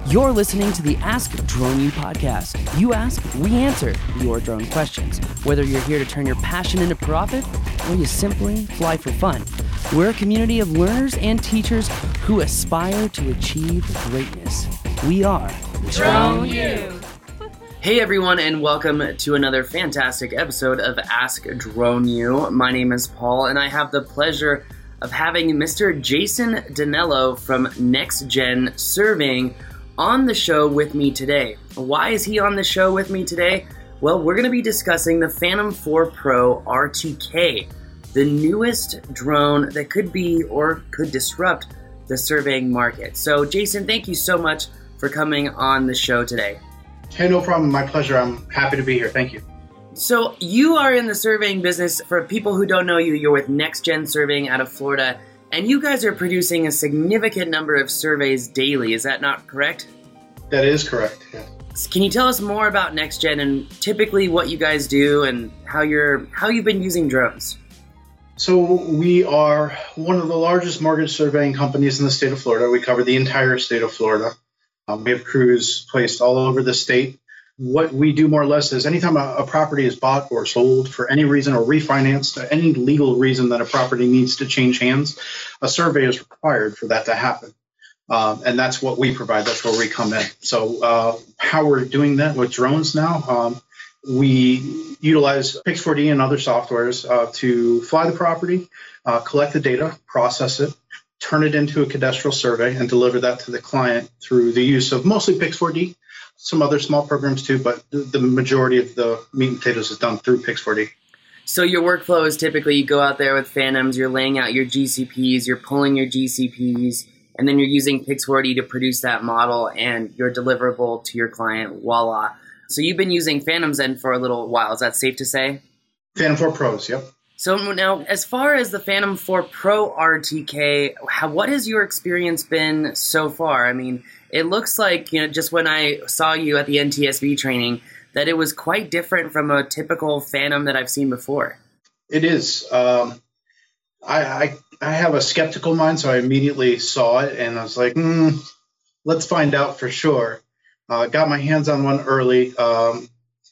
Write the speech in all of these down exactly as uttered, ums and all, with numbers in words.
You're listening to the Ask Drone U podcast. You ask, we answer your drone questions. Whether you're here to turn your passion into profit or you simply fly for fun, we're a community of learners and teachers who aspire to achieve greatness. We are Drone U. Hey everyone, and welcome to another fantastic episode of Ask Drone U. My name is Paul, and I have the pleasure of having Mister Jason Danello from Next Gen Surveying on the show with me today. Why is he on the show with me today? Well, we're going to be discussing the Phantom four Pro R T K, the newest drone that could be or could disrupt the surveying market. So, Jason, thank you so much for coming on the show today. Hey, no problem. My pleasure. I'm happy to be here. Thank you. So, you are in the surveying business. For people who don't know you, you're with Next Gen Surveying out of Florida. And you guys are producing a significant number of surveys daily. Is that not correct? That is correct, yeah. Can you tell us more about Next Gen and typically what you guys do and how you're how you've been using drones? So we are one of the largest mortgage surveying companies in the state of Florida. We cover the entire state of Florida. Um, we have crews placed all over the state. What we do more or less is anytime a, a property is bought or sold for any reason or refinanced, any legal reason that a property needs to change hands, a survey is required for that to happen. Um, and that's what we provide. That's where we come in. So uh, how we're doing that with drones now, um, we utilize Pix four D and other softwares uh, to fly the property, uh, collect the data, process it, turn it into a cadastral survey, and deliver that to the client through the use of mostly Pix four D. Some other small programs too, but the majority of the meat and potatoes is done through Pix four D. So your workflow is typically you go out there with Phantoms, you're laying out your G C Ps, you're pulling your G C Ps, and then you're using Pix four D to produce that model and your deliverable to your client, voila. So you've been using Phantoms then for a little while, is that safe to say? Phantom four Pros, yep. So now, as far as the Phantom four Pro R T K, how, what has your experience been so far? I mean, it looks like, you know, just when I saw you at the N T S B training, that it was quite different from a typical Phantom that I've seen before. It is. Um, I, I I have a skeptical mind, so I immediately saw it, and I was like, hmm, let's find out for sure. Uh, got my hands on one early, um,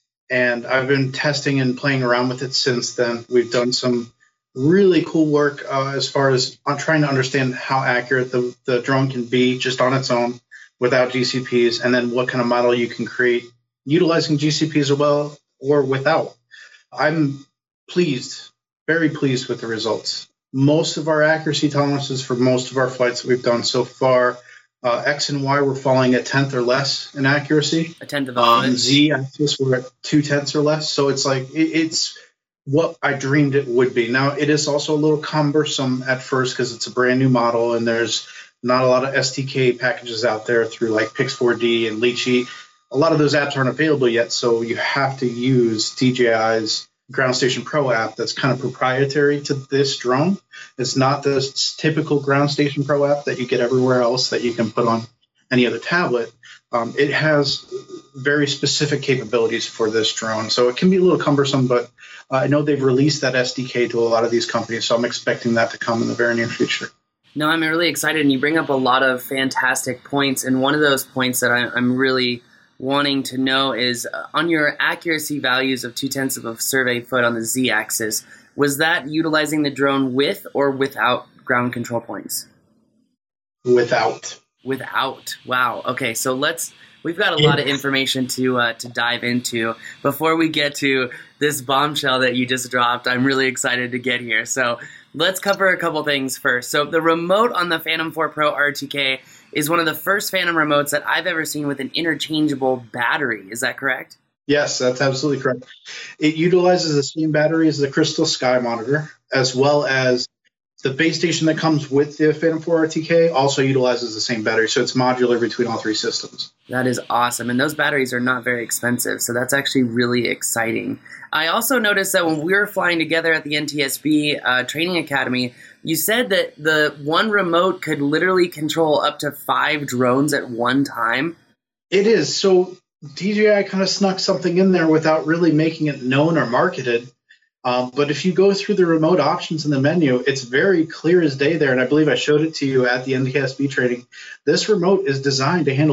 and I've been testing and playing around with it since then. We've done some really cool work uh, as far as on trying to understand how accurate the, the drone can be just on its own without G C Ps, and then what kind of model you can create utilizing G C Ps as well or without. I'm pleased, very pleased with the results. Most of our accuracy tolerances for most of our flights that we've done so far, uh, X and Y, we're falling a tenth or less in accuracy. A tenth of a um, foot. Z axis, we're at two tenths or less. So it's like it, it's what I dreamed it would be. Now it is also a little cumbersome at first because it's a brand new model and there's not a lot of S D K packages out there through like Pix four D and Litchi. A lot of those apps aren't available yet, so you have to use D J I's Ground Station Pro app that's kind of proprietary to this drone. It's not the typical Ground Station Pro app that you get everywhere else that you can put on any other tablet. Um, it has very specific capabilities for this drone, so it can be a little cumbersome, but uh, I know they've released that S D K to a lot of these companies, so I'm expecting that to come in the very near future. No, I'm really excited, and you bring up a lot of fantastic points, and one of those points that I, I'm really wanting to know is uh, on your accuracy values of two-tenths of a survey foot on the Z-axis, was that utilizing the drone with or without ground control points? Without. Without. Wow. Okay, so let's we've got a lot of information to uh, to dive into. Before we get to this bombshell that you just dropped, I'm really excited to get here. So let's cover a couple things first. So the remote on the Phantom four Pro R T K is one of the first Phantom remotes that I've ever seen with an interchangeable battery. Is that correct? Yes, that's absolutely correct. It utilizes the same battery as the Crystal Sky monitor, as well as the base station that comes with the Phantom four R T K also utilizes the same battery, so it's modular between all three systems. That is awesome, and those batteries are not very expensive, so that's actually really exciting. I also noticed that when we were flying together at the N T S B uh, Training Academy, you said that the one remote could literally control up to five drones at one time. It is. So D J I kind of snuck something in there without really making it known or marketed. Um, but if you go through the remote options in the menu, it's very clear as day there. And I believe I showed it to you at the N T S B training. This remote is designed to handle up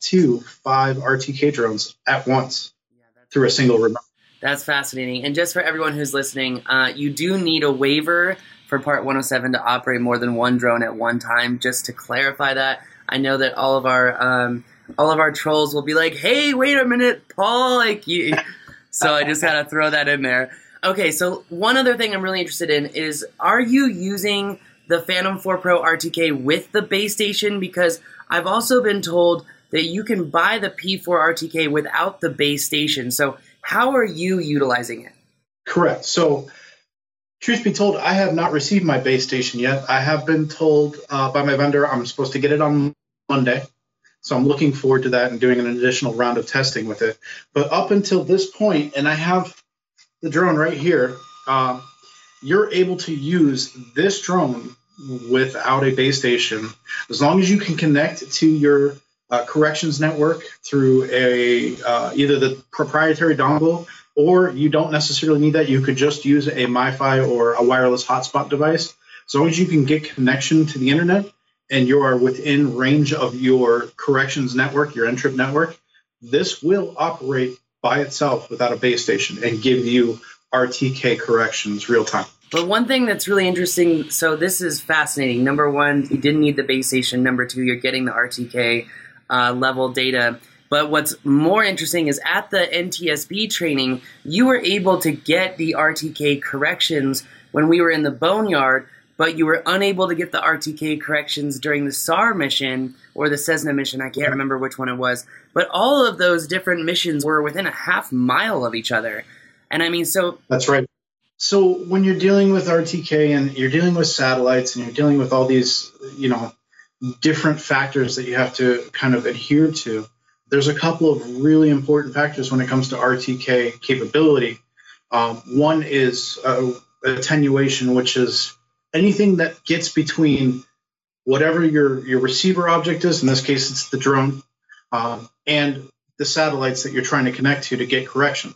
to five R T K drones at once Yeah, that's through a single remote. That's fascinating. And just for everyone who's listening, uh, you do need a waiver for Part one oh seven to operate more than one drone at one time. Just to clarify that, I know that all of our um, all of our trolls will be like, "Hey, wait a minute, Paul!" Like you. So I just gotta throw that in there. Okay, so one other thing I'm really interested in is: are you using the Phantom four Pro R T K with the base station? Because I've also been told that you can buy the P four R T K without the base station. So how are you utilizing it? Correct. So, truth be told, I have not received my base station yet. I have been told uh, by my vendor I'm supposed to get it on Monday. So I'm looking forward to that and doing an additional round of testing with it. But up until this point, and I have the drone right here, uh, you're able to use this drone without a base station as long as you can connect to your uh, corrections network through a uh, either the proprietary dongle, or you don't necessarily need that. You could just use a MiFi or a wireless hotspot device. As long as you can get connection to the internet and you are within range of your corrections network, your N trip network, this will operate by itself without a base station and give you R T K corrections real time. But one thing that's really interesting, so this is fascinating. Number one, you didn't need the base station. Number two, you're getting the R T K uh, level data. But what's more interesting is at the N T S B training, you were able to get the R T K corrections when we were in the Boneyard, but you were unable to get the R T K corrections during the S A R mission or the Cessna mission. I can't remember which one it was. But all of those different missions were within a half mile of each other. And I mean, so... That's right. So when you're dealing with R T K and you're dealing with satellites and you're dealing with all these, you know, different factors that you have to kind of adhere to, there's a couple of really important factors when it comes to R T K capability. Um, one is uh, attenuation, which is anything that gets between whatever your, your receiver object is, in this case it's the drone, um, and the satellites that you're trying to connect to to get corrections.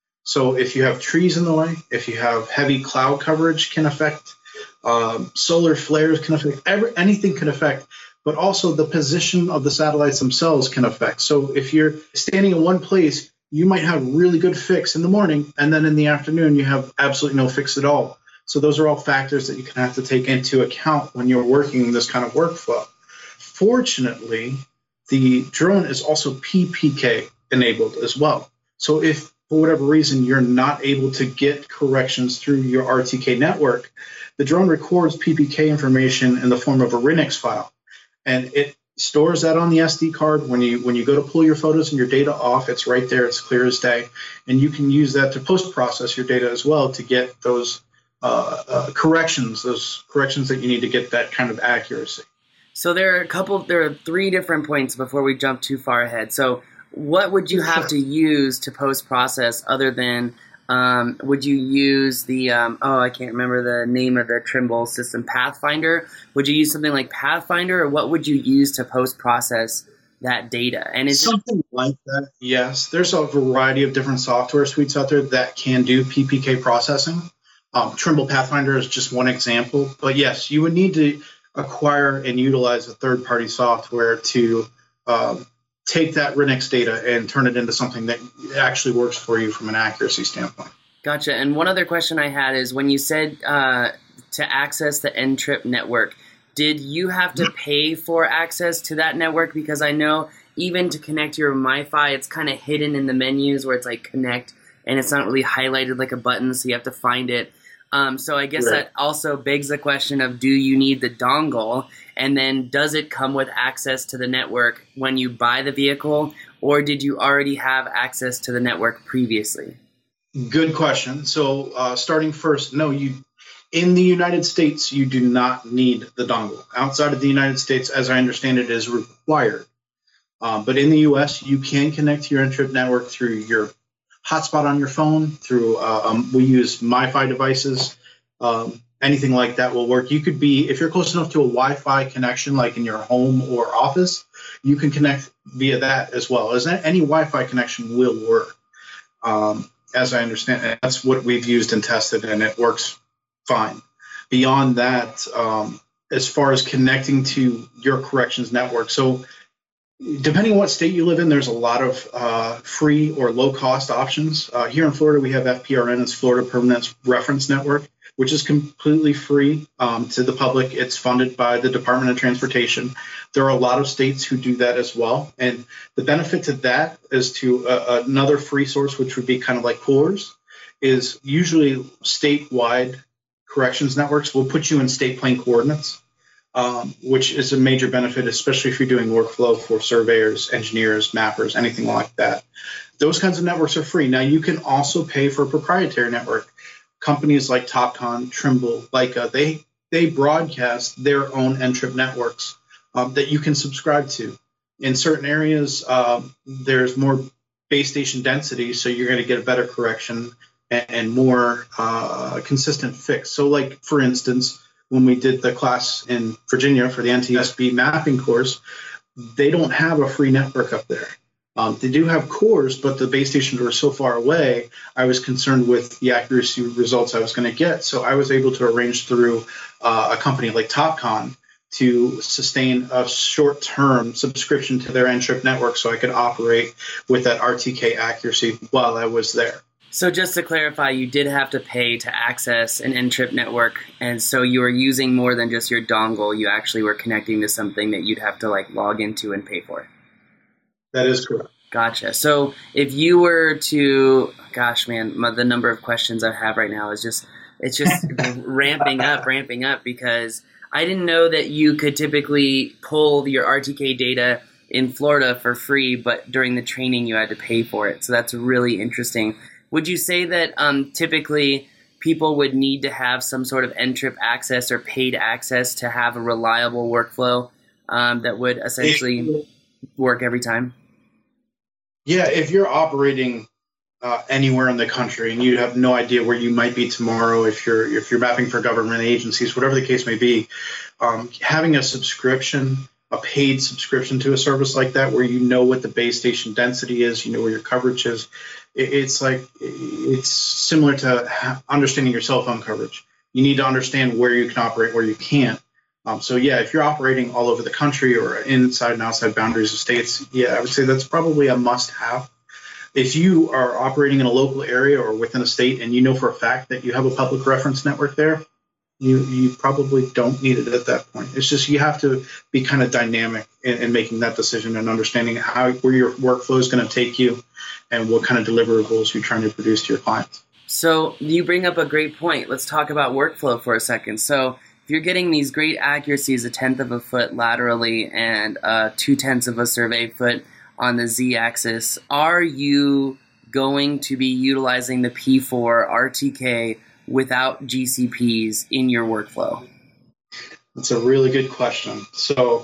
So if you have trees in the way, if you have heavy cloud coverage can affect, um, solar flares can affect, every, anything can affect, but also the position of the satellites themselves can affect. So if you're standing in one place, you might have really good fix in the morning, and then in the afternoon you have absolutely no fix at all. So those are all factors that you can have to take into account when you're working this kind of workflow. Fortunately, the drone is also P P K enabled as well. So if for whatever reason you're not able to get corrections through your R T K network, the drone records P P K information in the form of a R I N X file, and it stores that on the S D card. When you when you go to pull your photos and your data off, it's right there, it's clear as day, and you can use that to post-process your data as well to get those uh, uh, corrections, those corrections that you need to get that kind of accuracy. So there are a couple, there are three different points before we jump too far ahead. So what would you have to use to post-process other than, um, would you use the, um, oh, I can't remember the name of the Trimble system, Pathfinder? Would you use something like Pathfinder, or what would you use to post-process that data? And is something it- like that, yes. There's a variety of different software suites out there that can do P P K processing. Um, Trimble Pathfinder is just one example. But yes, you would need to acquire and utilize a third-party software to um, take that R I N X data and turn it into something that actually works for you from an accuracy standpoint. Gotcha. And one other question I had is, when you said uh, to access the N trip network, did you have to pay for access to that network? Because I know even to connect your MiFi, it's kind of hidden in the menus where it's like connect, and it's not really highlighted like a button, so you have to find it. Um, so I guess Right. that also begs the question of, do you need the dongle? And then does it come with access to the network when you buy the vehicle, or did you already have access to the network previously? Good question. So uh, starting first, no, you in the United States, you do not need the dongle. Outside of the United States, as I understand it, is required. Um, but in the U S, you can connect to your N trip network through your hotspot on your phone, through uh, um, we use MiFi devices. Um, anything like that will work. You could be, if you're close enough to a Wi-Fi connection, like in your home or office, you can connect via that as well. As any Wi-Fi connection will work, um, as I understand it. That's what we've used and tested, and it works fine. Beyond that, um, as far as connecting to your corrections network, so Depending on what state you live in, there's a lot of uh, free or low-cost options. Uh, here in Florida, we have F P R N, it's Florida Permanent Reference Network, which is completely free um, to the public. It's funded by the Department of Transportation. There are a lot of states who do that as well. And the benefit to that is to uh, another free source, which would be kind of like Coors, is usually statewide corrections networks will put you in state plane coordinates. Um, which is a major benefit, especially if you're doing workflow for surveyors, engineers, mappers, anything like that. Those kinds of networks are free. Now, you can also pay for a proprietary network. Companies like Topcon, Trimble, Leica, they they broadcast their own N-trip networks um, that you can subscribe to. In certain areas, um, there's more base station density, so you're going to get a better correction and, and more uh, consistent fix. So, like, for instance, when we did the class in Virginia for the N T S B mapping course, they don't have a free network up there. Um, they do have cores, but the base stations were so far away, I was concerned with the accuracy results I was going to get. So I was able to arrange through uh, a company like Topcon to sustain a short-term subscription to their N-trip network so I could operate with that R T K accuracy while I was there. So just to clarify, you did have to pay to access an N-trip network, and so you were using more than just your dongle. You actually were connecting to something that you'd have to like log into and pay for. That is correct. Gotcha. So if you were to, gosh, man, my, the number of questions I have right now is just, it's just ramping up, ramping up, because I didn't know that you could typically pull your R T K data in Florida for free, but during the training you had to pay for it. So that's really interesting. Would you say that um, typically people would need to have some sort of N-trip access or paid access to have a reliable workflow um, that would essentially work every time? Yeah, if you're operating uh, anywhere in the country and you have no idea where you might be tomorrow, if you're if you're mapping for government agencies, whatever the case may be, um, having a subscription, a paid subscription to a service like that, where you know what the base station density is, you know where your coverage is, it, it's like it's similar to understanding your cell phone coverage. You need to understand where you can operate, where you can't. Um, so yeah, if you're operating all over the country or inside and outside boundaries of states, yeah, I would say that's probably a must-have. If you are operating in a local area or within a state and you know for a fact that you have a public reference network there, you you probably don't need it at that point. It's just you have to be kind of dynamic in, in making that decision and understanding how where your workflow is going to take you and what kind of deliverables you're trying to produce to your clients. So you bring up a great point. Let's talk about workflow for a second. So if you're getting these great accuracies, a tenth of a foot laterally and uh, two tenths of a survey foot on the z-axis, are you going to be utilizing the P four R T K without G C Ps in your workflow? That's a really good question. So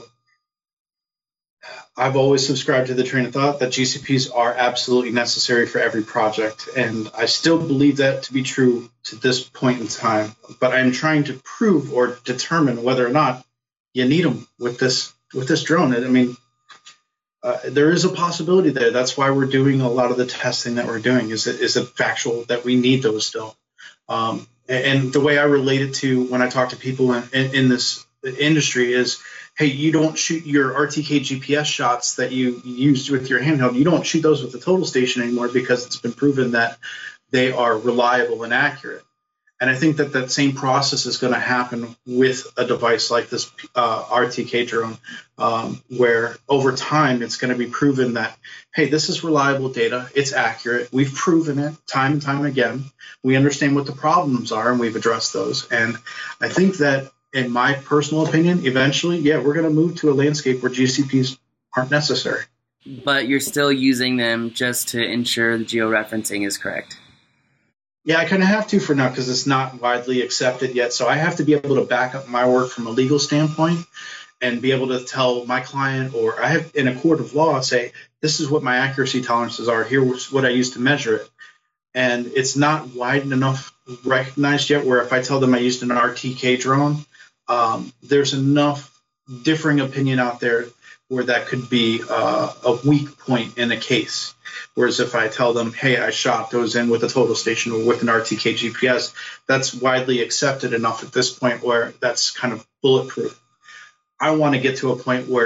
I've always subscribed to the train of thought that G C Ps are absolutely necessary for every project, and I still believe that to be true to this point in time. But I'm trying to prove or determine whether or not you need them with this with this drone. I mean, uh, there is a possibility there. That's why we're doing a lot of the testing that we're doing. Is it is it factual that we need those still? Um, and the way I relate it to when I talk to people in, in, in this industry is, hey, you don't shoot your R T K G P S shots that you used with your handheld. You don't shoot those with the total station anymore because it's been proven that they are reliable and accurate. And I think that that same process is going to happen with a device like this uh, R T K drone, um, where over time it's going to be proven that, hey, this is reliable data. It's accurate. We've proven it time and time again. We understand what the problems are, and we've addressed those. And I think that, in my personal opinion, eventually, yeah, we're going to move to a landscape where G C Ps aren't necessary. But you're still using them just to ensure the georeferencing is correct. Yeah, I kind of have to for now because it's not widely accepted yet. So I have to be able to back up my work from a legal standpoint and be able to tell my client, or I have in a court of law, say, this is what my accuracy tolerances are. Here's what I use to measure it. And it's not wide enough recognized yet where if I tell them I used an R T K drone, um, there's enough differing opinion out there where that could be uh, a weak point in a case. Whereas if I tell them, hey, I shot those in with a total station or with an R T K G P S, that's widely accepted enough at this point where that's kind of bulletproof. I want to get to a point where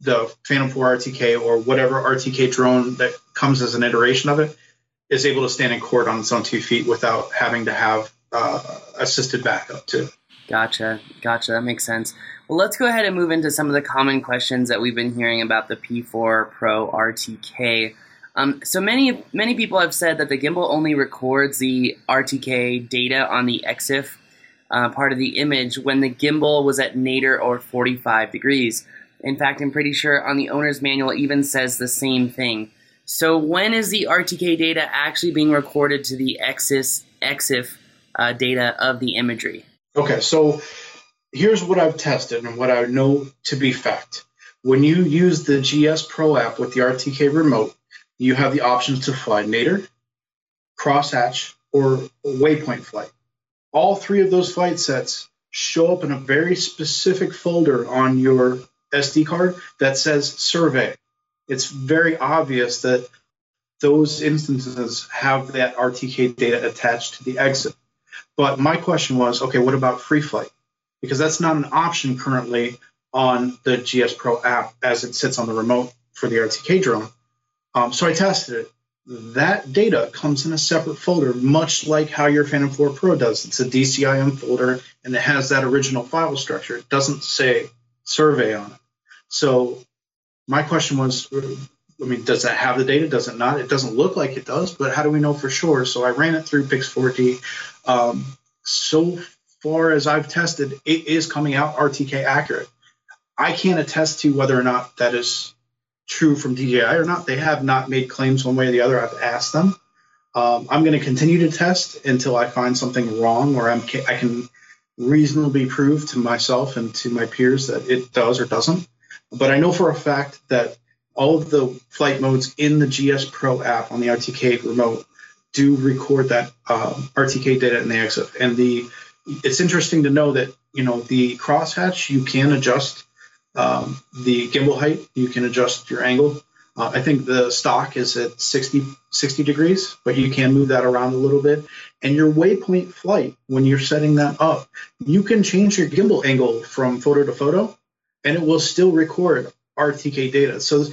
the Phantom four R T K or whatever R T K drone that comes as an iteration of it is able to stand in court on its own two feet without having to have uh, assisted backup too. Gotcha. Gotcha. That makes sense. Well, let's go ahead and move into some of the common questions that we've been hearing about the P four Pro R T K. Um, so many many people have said that the gimbal only records the R T K data on the E X I F uh, part of the image when the gimbal was at nadir or forty-five degrees. In fact, I'm pretty sure on the owner's manual it even says the same thing. So when is the R T K data actually being recorded to the E X I F uh, data of the imagery? Okay, so here's what I've tested and what I know to be fact. When you use the G S Pro app with the R T K remote, you have the options to fly nadir, crosshatch, or waypoint flight. All three of those flight sets show up in a very specific folder on your S D card that says survey. It's very obvious that those instances have that R T K data attached to the E X I F. But my question was, okay, what about free flight? Because that's not an option currently on the G S Pro app as it sits on the remote for the R T K drone. Um, so I tested it. That data comes in a separate folder, much like how your Phantom four Pro does. It's a D C I M folder, and it has that original file structure. It doesn't say survey on it. So my question was, I mean, does that have the data? Does it not? It doesn't look like it does, but how do we know for sure? So I ran it through Pix four D. Um, so far as I've tested, it is coming out R T K accurate. I can't attest to whether or not that is true from D J I or not. They have not made claims one way or the other. I've asked them. Um, I'm going to continue to test until I find something wrong or I'm, I can reasonably prove to myself and to my peers that it does or doesn't. But I know for a fact that all of the flight modes in the G S Pro app on the R T K remote do record that um, R T K data in the E X I F. And the it's interesting to know that, you know, the crosshatch, you can adjust um, the gimbal height. You can adjust your angle. Uh, I think the stock is at sixty, sixty degrees, but you can move that around a little bit. And your waypoint flight, when you're setting that up, you can change your gimbal angle from photo to photo, and it will still record R T K data. So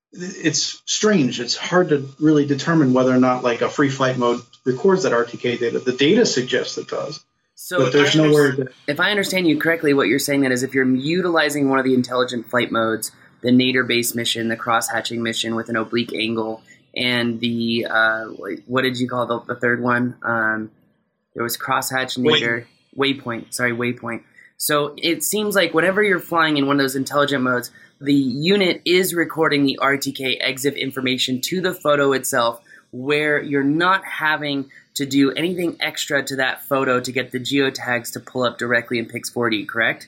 it's strange. It's hard to really determine whether or not like a free flight mode records that R T K data. The data suggests it does. So but there's nowhere to... If I understand you correctly, what you're saying that is if you're utilizing one of the intelligent flight modes, the nadir-based mission, the cross-hatching mission with an oblique angle, and the, uh, what did you call the, the third one? Um, there was crosshatch, nadir, waypoint. waypoint, sorry, waypoint. So it seems like whenever you're flying in one of those intelligent modes, the unit is recording the R T K E X I F information to the photo itself, where you're not having to do anything extra to that photo to get the geotags to pull up directly in Pix four D, correct?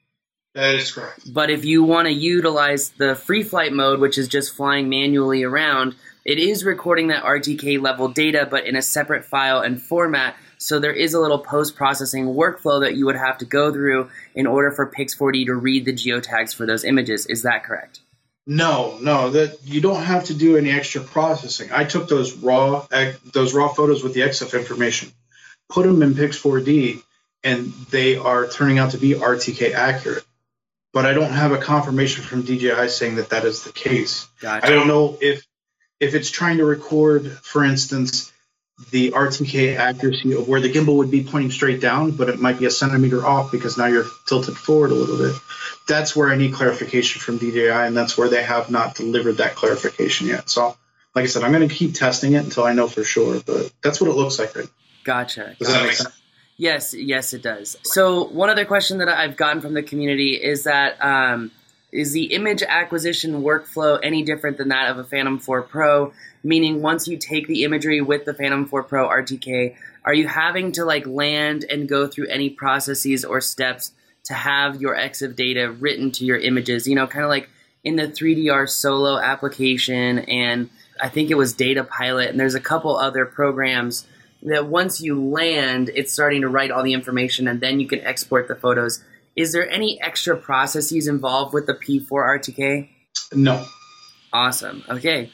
That is correct. But if you want to utilize the free flight mode, which is just flying manually around, it is recording that R T K level data, but in a separate file and format. So there is a little post-processing workflow that you would have to go through in order for Pix four D to read the geotags for those images. Is that correct? No, no, that you don't have to do any extra processing. I took those raw those raw photos with the E X I F information, put them in Pix four D, and they are turning out to be R T K accurate. But I don't have a confirmation from D J I saying that that is the case. Gotcha. I don't know if if it's trying to record, for instance, the R T K accuracy of where the gimbal would be pointing straight down, but it might be a centimeter off because now you're tilted forward a little bit. That's where I need clarification from D J I, and that's where they have not delivered that clarification yet. So, like I said, I'm going to keep testing it until I know for sure, but that's what it looks like. Right? Gotcha. Does that make sense? Yes, yes, it does. So one other question that I've gotten from the community is that um, is the image acquisition workflow any different than that of a Phantom four Pro? Meaning once you take the imagery with the Phantom four Pro R T K, are you having to like land and go through any processes or steps to have your E X I F data written to your images? You know, kind of like in the three D R Solo application, and I think it was Data Pilot, and there's a couple other programs that once you land, it's starting to write all the information, and then you can export the photos. Is there any extra processes involved with the P four R T K? No. Awesome. Okay.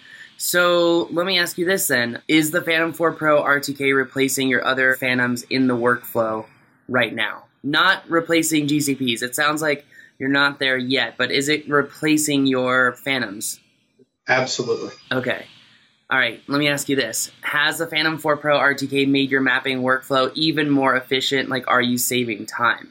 So let me ask you this then. Is the Phantom four Pro R T K replacing your other Phantoms in the workflow right now? Not replacing G C Ps. It sounds like you're not there yet, but is it replacing your Phantoms? Absolutely. Okay. All right, let me ask you this. Has the Phantom four Pro R T K made your mapping workflow even more efficient? Like, are you saving time?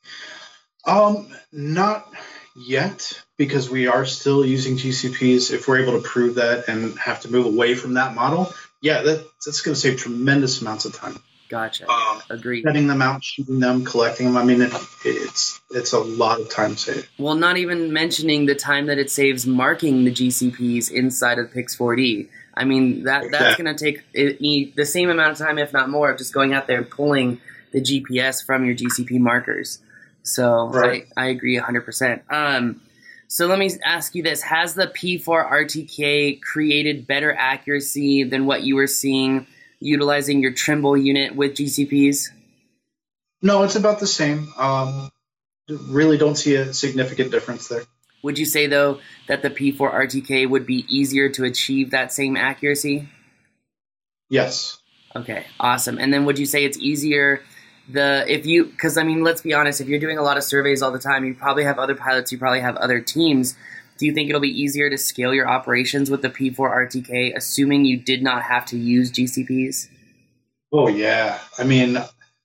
Um, not yet, because we are still using G C Ps. If we're able to prove that and have to move away from that model, yeah, that, that's going to save tremendous amounts of time. Gotcha. Um, Agreed. Setting them out, shooting them, collecting them. I mean, it, it's it's a lot of time saved. Well, not even mentioning the time that it saves marking the G C Ps inside of Pix four D. I mean, that Exactly. that's going to take it, the same amount of time, if not more, of just going out there and pulling the G P S from your G C P markers. So Right. I, I agree one hundred percent. Um, so let me ask you this. Has the P four R T K created better accuracy than what you were seeing utilizing your Trimble unit with G C Ps? No, it's about the same. Um, really don't see a significant difference there. Would you say, though, that the P four R T K would be easier to achieve that same accuracy? Yes. Okay, awesome. And then would you say it's easier the if you because I mean, let's be honest, if you're doing a lot of surveys all the time, you probably have other pilots, you probably have other teams. Do you think it'll be easier to scale your operations with the P four R T K, assuming you did not have to use G C Ps? Oh, yeah. I mean,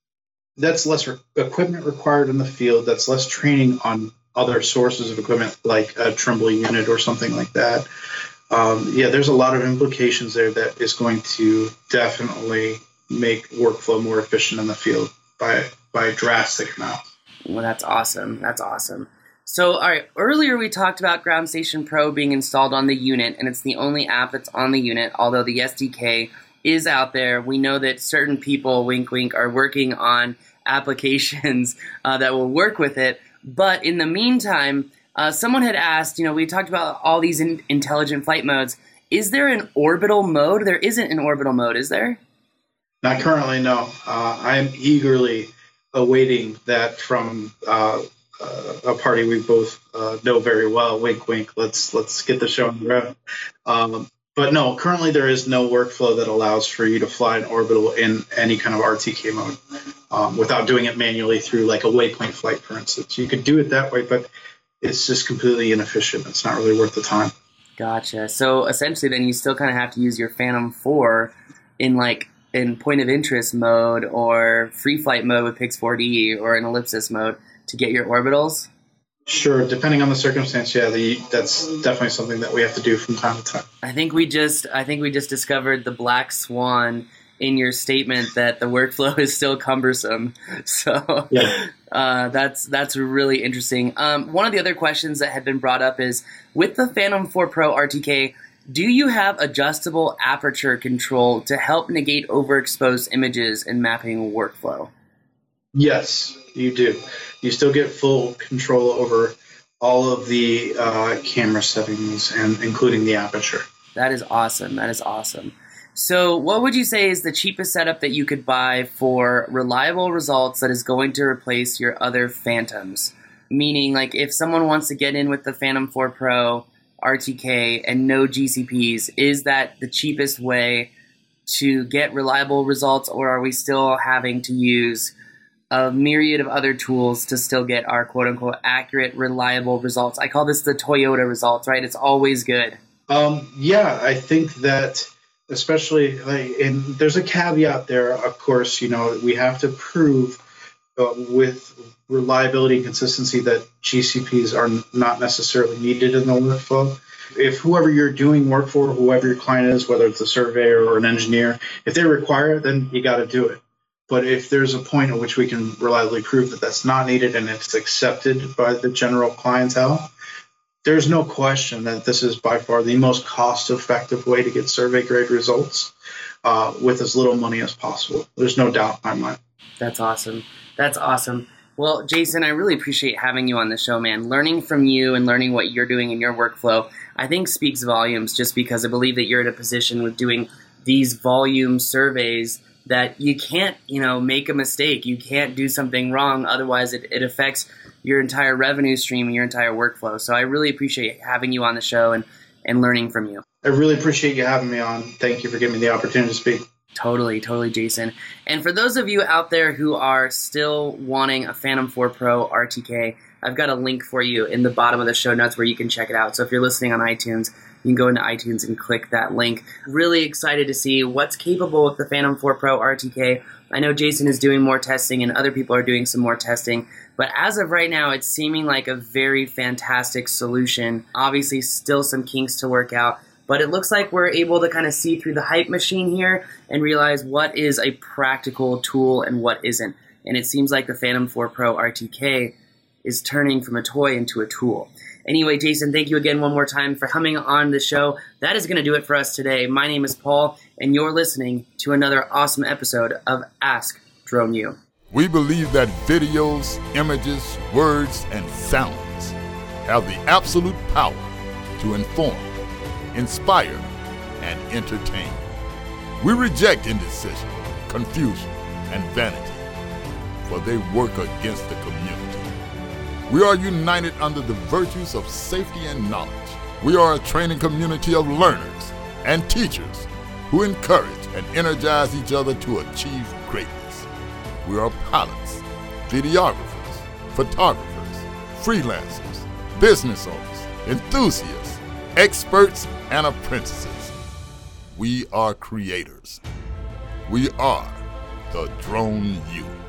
that's less re- equipment required in the field. That's less training on other sources of equipment like a Trimble unit or something like that. Um, yeah, there's a lot of implications there that is going to definitely make workflow more efficient in the field by by drastic amounts. Well, that's awesome. That's awesome. So, all right, earlier we talked about Ground Station Pro being installed on the unit, and it's the only app that's on the unit, although the S D K is out there. We know that certain people, wink, wink, are working on applications uh, that will work with it. But in the meantime, uh, someone had asked, you know, we talked about all these in- intelligent flight modes. Is there an orbital mode? There isn't an orbital mode, is there? Not currently, no. Uh, I am eagerly awaiting that from uh, uh, a party we both uh, know very well. Wink, wink. Let's let's get the show on the road. Um, but no, currently there is no workflow that allows for you to fly an orbital in any kind of R T K mode um, without doing it manually through like a waypoint flight, for instance. You could do it that way, but it's just completely inefficient. It's not really worth the time. Gotcha. So essentially then you still kind of have to use your Phantom four in like in point of interest mode or free flight mode with Pix four D or in ellipsis mode to get your orbitals? Sure, depending on the circumstance, yeah, the, that's definitely something that we have to do from time to time. I think we just I think we just discovered the black swan in your statement that the workflow is still cumbersome. So Yeah. uh, that's that's really interesting. Um, one of the other questions that had been brought up is, with the Phantom four Pro R T K, do you have adjustable aperture control to help negate overexposed images in mapping workflow? Yes, you do. You still get full control over all of the uh, camera settings, and including the aperture. That is awesome. That is awesome. So what would you say is the cheapest setup that you could buy for reliable results that is going to replace your other Phantoms? Meaning, like, if someone wants to get in with the Phantom four Pro R T K and no G C Ps, is that the cheapest way to get reliable results, or are we still having to use a myriad of other tools to still get our quote-unquote accurate, reliable results? I call this the Toyota results, right? It's always good. Um, yeah, I think that especially, like, and there's a caveat there, of course, you know, we have to prove uh, with reliability and consistency that G C Ps are not necessarily needed in the workflow. If whoever you're doing work for, whoever your client is, whether it's a surveyor or an engineer, if they require it, then you got to do it. But if there's a point at which we can reliably prove that that's not needed and it's accepted by the general clientele, there's no question that this is by far the most cost-effective way to get survey-grade results uh, with as little money as possible. There's no doubt in my mind. That's awesome. That's awesome. Well, Jason, I really appreciate having you on the show, man. Learning from you and learning what you're doing in your workflow, I think speaks volumes, just because I believe that you're in a position with doing these volume surveys that you can't, you know, make a mistake. You can't do something wrong. Otherwise, it, it affects your entire revenue stream and your entire workflow. So I really appreciate having you on the show and, and learning from you. I really appreciate you having me on. Thank you for giving me the opportunity to speak. Totally, totally, Jason. And for those of you out there who are still wanting a Phantom four Pro R T K, I've got a link for you in the bottom of the show notes where you can check it out. So if you're listening on iTunes, you can go into iTunes and click that link. Really excited to see what's capable with the Phantom four Pro R T K. I know Jason is doing more testing and other people are doing some more testing, but as of right now, it's seeming like a very fantastic solution. Obviously, still some kinks to work out, but it looks like we're able to kind of see through the hype machine here and realize what is a practical tool and what isn't. And it seems like the Phantom four Pro R T K is turning from a toy into a tool. Anyway, Jason, thank you again one more time for coming on the show. That is going to do it for us today. My name is Paul, and you're listening to another awesome episode of Ask Drone U. We believe that videos, images, words, and sounds have the absolute power to inform, inspire, and entertain. We reject indecision, confusion, and vanity, for they work against the community. We are united under the virtues of safety and knowledge. We are a training community of learners and teachers who encourage and energize each other to achieve greatness. We are pilots, videographers, photographers, freelancers, business owners, enthusiasts, experts, and apprentices. We are creators. We are the Drone U.